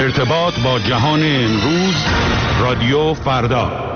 ارتباط با جهان امروز، رادیو فردا.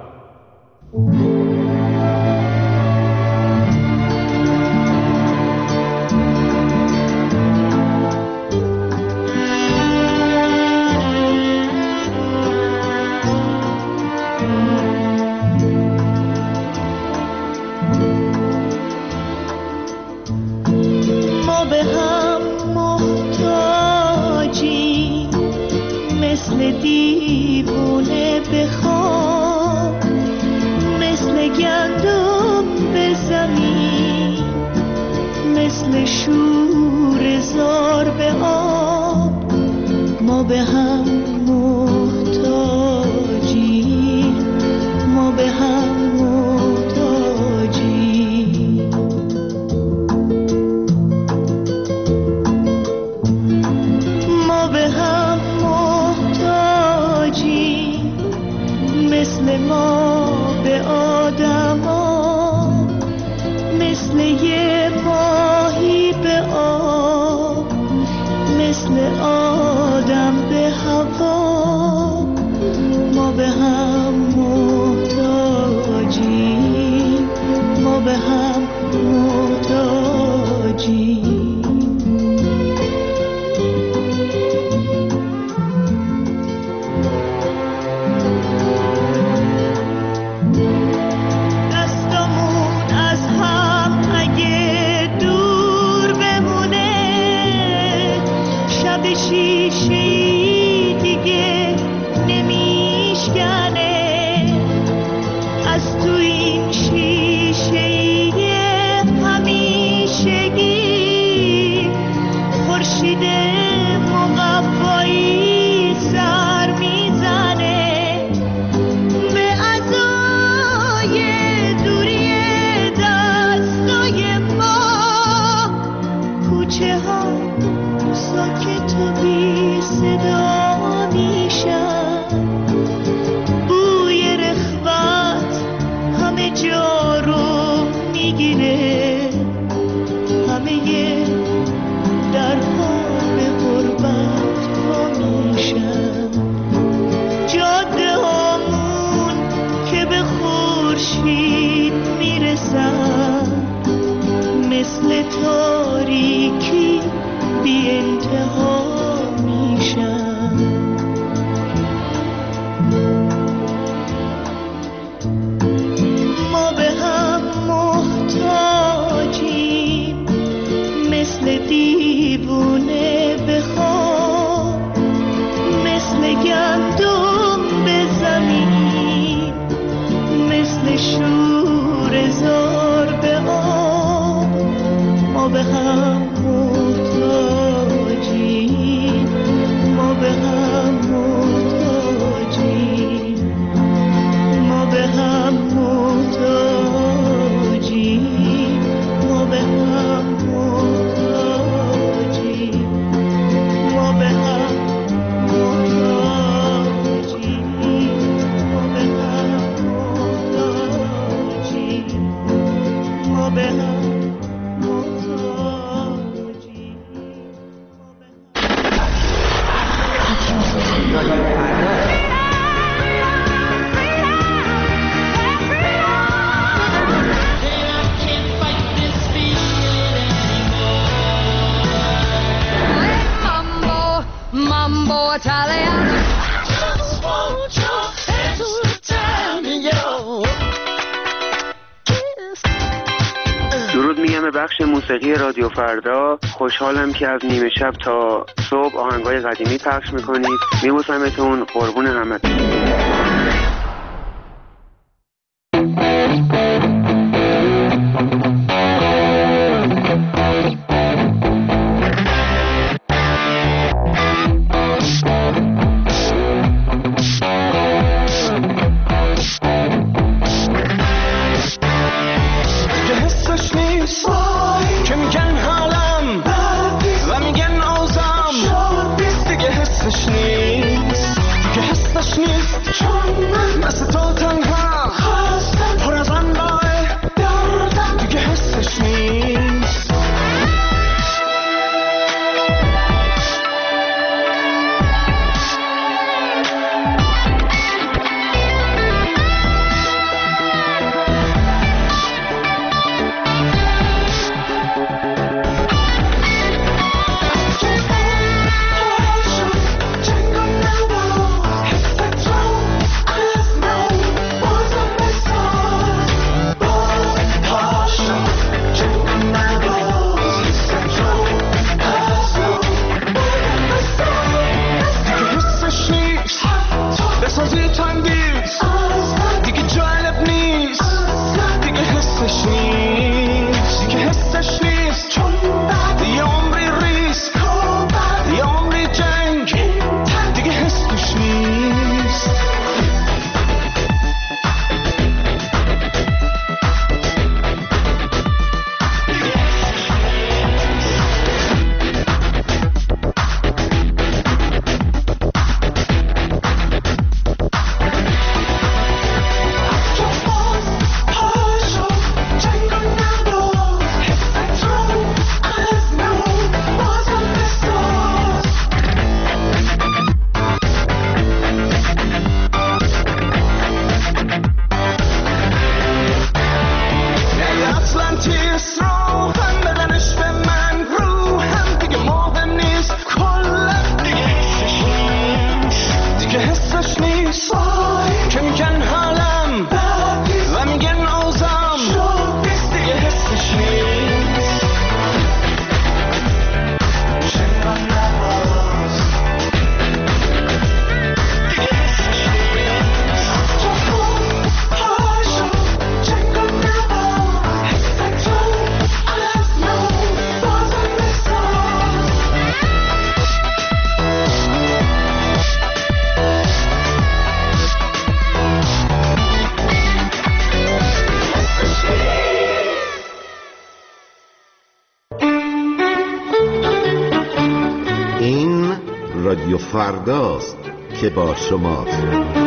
درود میگم به بخش موسیقی رادیو فردا. خوشحالم که از نیمه شب تا صبح آهنگای قدیمی پخش میکنید. میبوسمتون، قربون همتون. حسش نیست چون من رادیو فرداست که با شماست.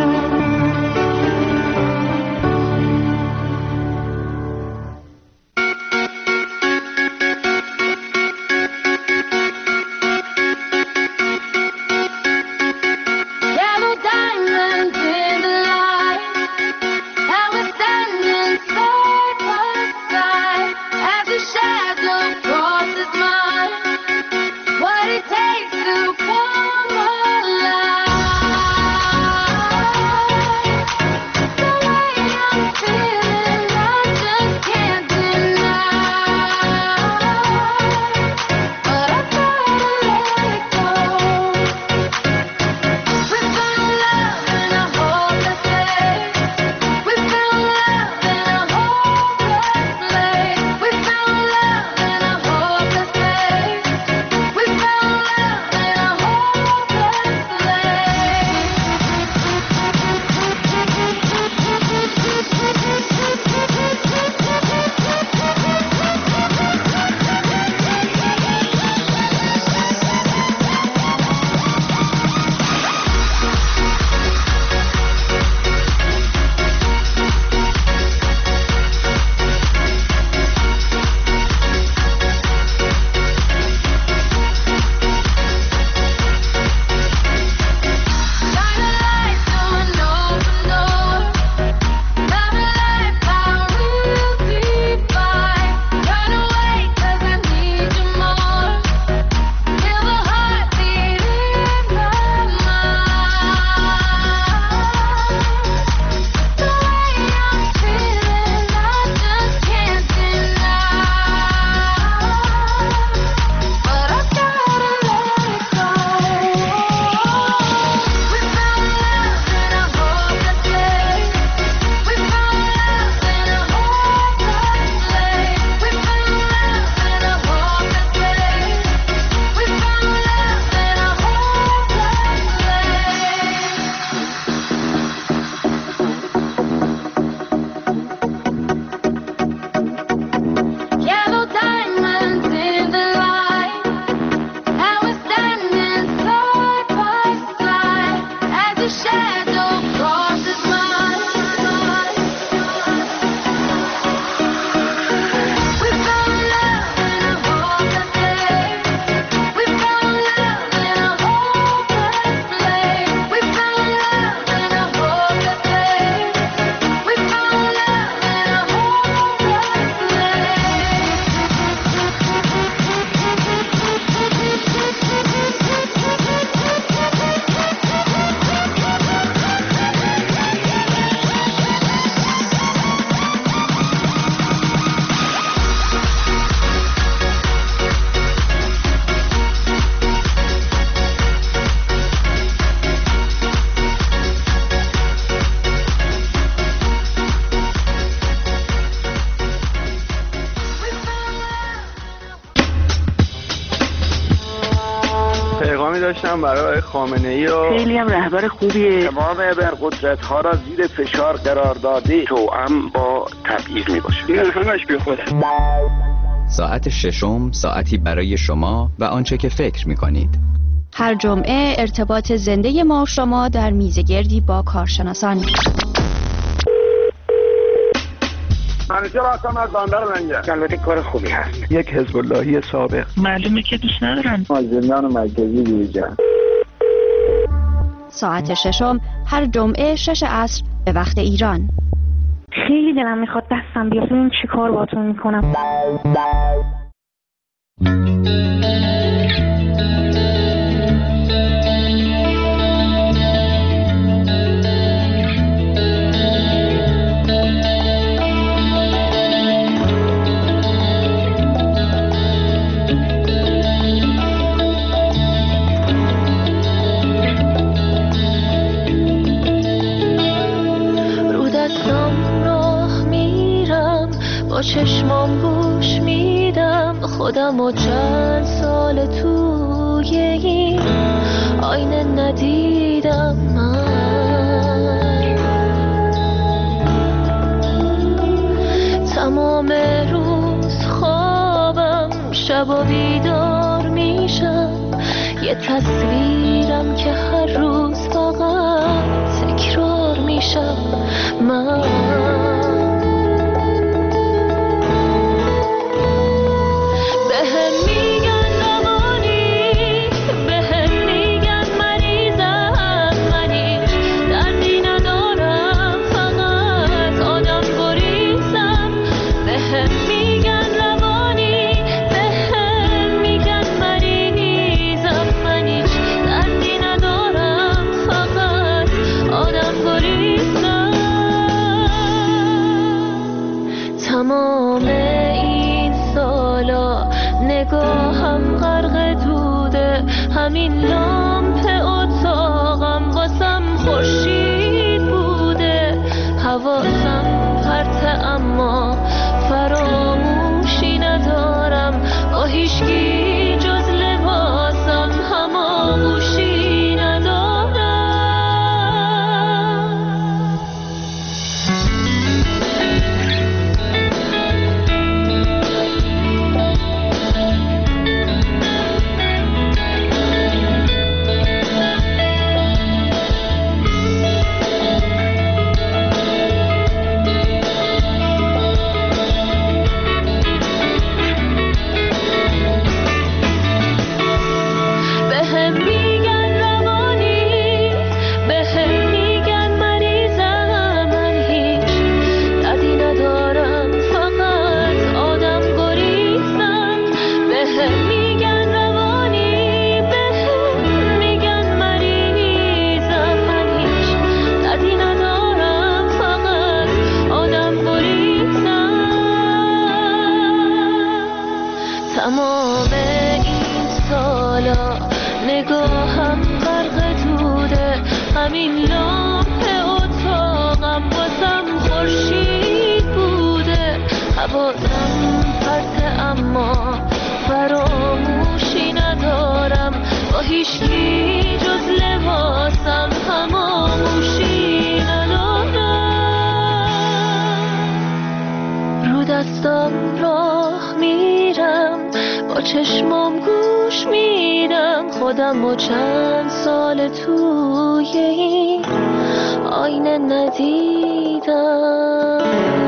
داشتم برای خامنه‌ای و خیلی هم رهبر خوبیه. تمام ابرقدرت‌ها را زیر فشار قرار داده، توأم با تبعیض میباشه. این همش بی خوده. ساعت ششم، ساعتی برای شما و آنچه که فکر می‌کنید. هر جمعه ارتباط زنده ما و شما در میزگردی با کارشناسان. منیجر هستم از بندر لنگر. البته کار خوبی هست. یک حزب اللهی سابق. معلومه که دوست ندارن. از زندان مرکزی بیرون. ساعت ششم هر جمعه 6 عصر به وقت ایران. خیلی دلم میخواد دستم بیاد ببینم چی کار باهاتون میکنم. چشمام گوش میدم خودم و چند سال توی این آینه ندیدم من. تمام روز خوابم، شب و بیدار میشم، یه تصویر میدم که هر روز فقط تکرار میشم من. تمام این سالا نگاهم غرق دوده، همین لامپ اتاقم واسم خورشید بوده. حواسم پرته اما فراموشی ندارم، با هیچکی جز لباسم هماغوشی ندارم. تمام این سالا نگاهم غرق دوده، همین لامپ اتاقم واسم خورشید بوده. حواسم پرته اما فراموشی ندارم، با هیچکی جز لباسم هماغوشی ندارم. رو دستم راه میرم، با چشمام گوش میدم خودم و چند سال توی این آینه ندیدم.